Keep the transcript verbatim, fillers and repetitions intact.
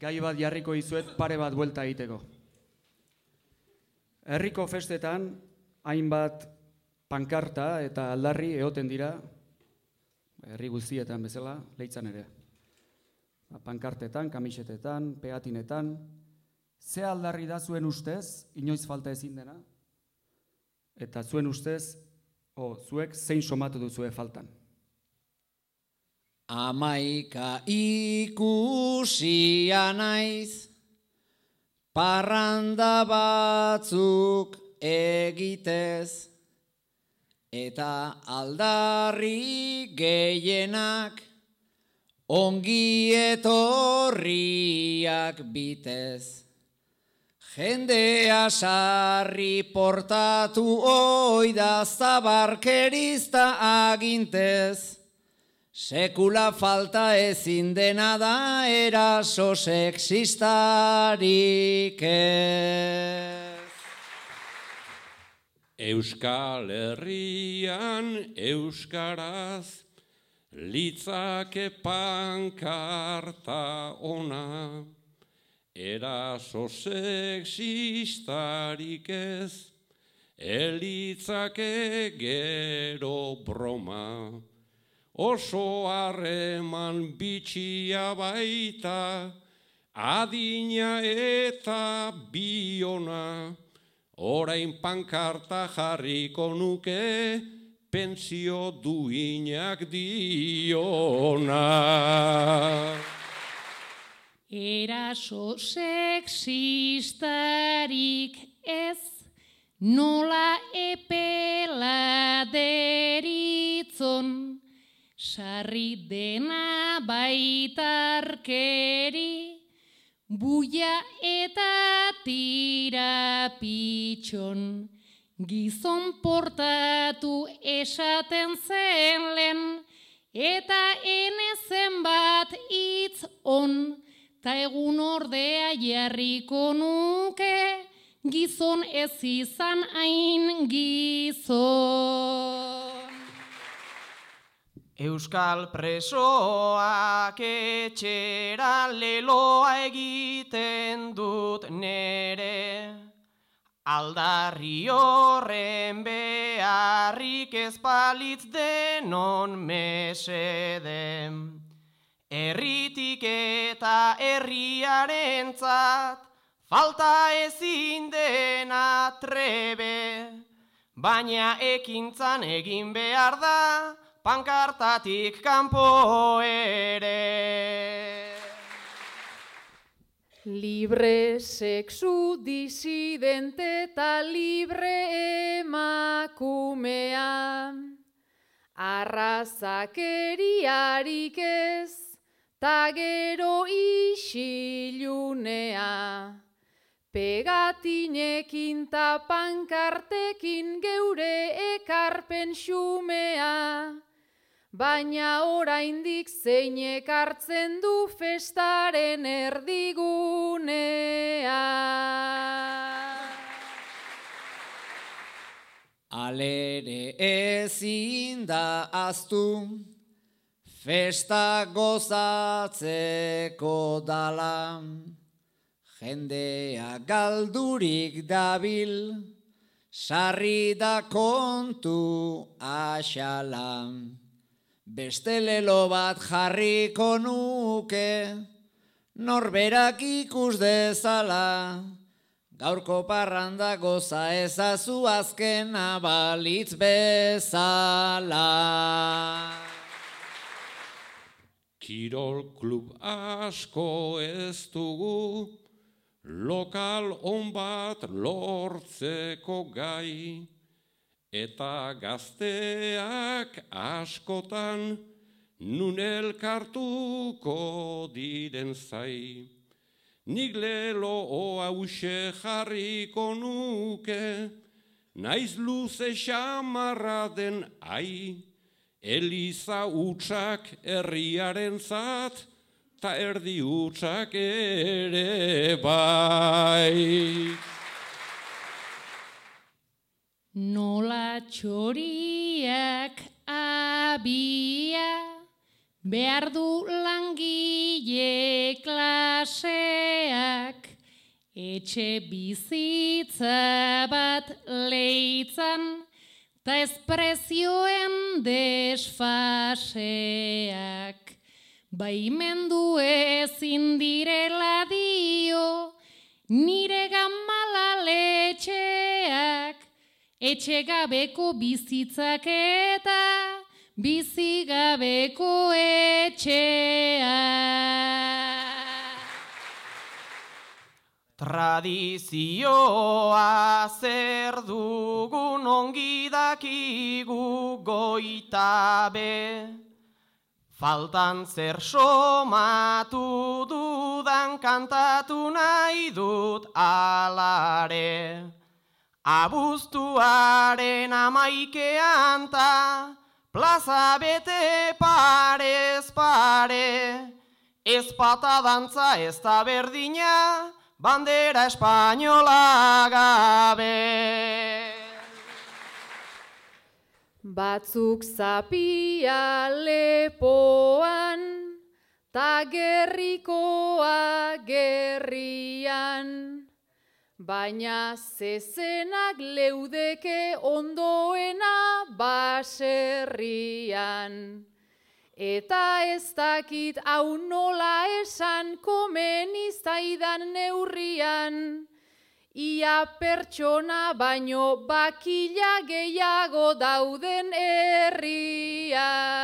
gai bat jarriko izuet pare bat buelta egiteko. Herriko festetan, hainbat pankarta eta aldarri egoten dira, herri guztietan bezala, Leitzan ere. Pankartetan, kamisetetan, pegatinetan, ze aldarri da zuen ustez, inoiz falta ezin dena, eta zuen ustez, o, zuek zein somatu duzue faltan. Amaika ikusia naiz, parranda batzuk egitez, eta aldarri gehienak ongi etorriak bitez. Jendea sarri portatu oida zabarkerizta agintez, sekula falta ezin dena da eraso sexistarik ez. Euskal Herrian euskaraz litzake pankarta ona, eraso sexistarik ez, elitzake gero broma. Oso harreman bitxia baita, adina eta biona, orain pankarta jarriko nuke, pentsio duinak diona. Eraso sexistarik ez, nola epela deritzon, sarri dena baitarkeri, buia eta tira pitxon. Gizon portatu esaten zen lehen, eta enezen bat hitz on, ta egun ordea jarriko nuke, gizon ez izan hain gizon. Euskal presoak etxera leloa egiten dut nere, aldarri horren beharrik ez balitz denon mesede. Herritik eta herriarentzat falta ezin dena trebe, baina ekintzan egin behar da pankartatik kanpo ere. Libre sexu disidente eta libre emakumea, arrazakeriarik ez, ta gero isilunea. Pegatinekin ta pankartekin geure ekarpen xumea, baina oraindik zeinek hartzen du festaren erdigunea. Alere ezin da aztu, festa gozatzeko dala, jendea galdurik dabil, sarri da kontu axala. Beste lelo bat jarriko nuke, norberak ikus dezala, gaurko parranda goza ezazu azkena balitz bezala. Kirol klub asko ez dugu, lokal on bat lortzeko gai, eta gazteak askotan nun elkartuko diren zai. Nik lelo hause jarriko nuke, naiz luze xamarra den ai, eliza utxak herriaren zat, ta erdi utxak ere bai. Nola txoriak abia, behar du langile klaseak, etxe bizitza bat leitzan, ta ez prezioen desfaseak. Baimendu ezin direla dio, nire gamala letxeak, etxe gabeko bizitzak eta bizigabeko etxeak. Tradizioa zer dugun ongi dakigu goita be, faltan zer somatu dudan kantatu nahi dut alare. Abuztuaren amaikean ta plaza bete parez pare, ez pata dantza ez da berdina, bandera espainola gabe. Batzuk zapia lepoan, ta gerrikoa gerrian, baina zezenak leudeke ondoena baserrian. Eta ez dakit hau nola esan komeni zaidan neurrian, ia pertsona baino bakila gehiago dauden herrian.